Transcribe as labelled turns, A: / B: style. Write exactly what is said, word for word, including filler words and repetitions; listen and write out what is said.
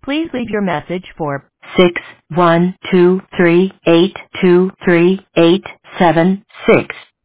A: Please leave your message for six one two three eight two three eight seven six.